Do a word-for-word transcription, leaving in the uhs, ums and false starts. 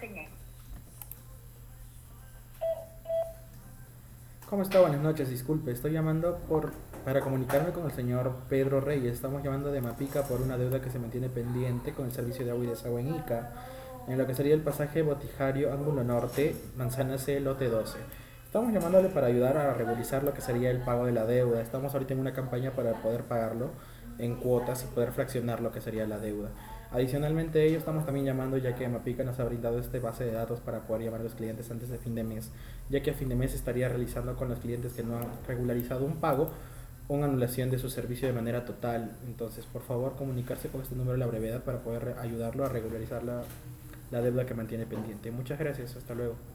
señal. ¿Cómo está? Buenas noches, disculpe, estoy llamando por, para comunicarme con el señor Pedro Reyes. Estamos llamando de Mapica por una deuda que se mantiene pendiente con el servicio de agua y desagüe en Ica, en lo que sería el pasaje Botijario Ángulo Norte, Manzana C, lote doce. Estamos llamándole para ayudar a regularizar lo que sería el pago de la deuda. Estamos ahorita en una campaña para poder pagarlo en cuotas y poder fraccionar lo que sería la deuda. Adicionalmente a ello, estamos también llamando ya que Mapica nos ha brindado este base de datos para poder llamar a los clientes antes de fin de mes, ya que a fin de mes estaría realizando con los clientes que no han regularizado un pago una anulación de su servicio de manera total. Entonces, por favor, comunicarse con este número a la brevedad para poder ayudarlo a regularizar la, la deuda que mantiene pendiente. Muchas gracias, hasta luego.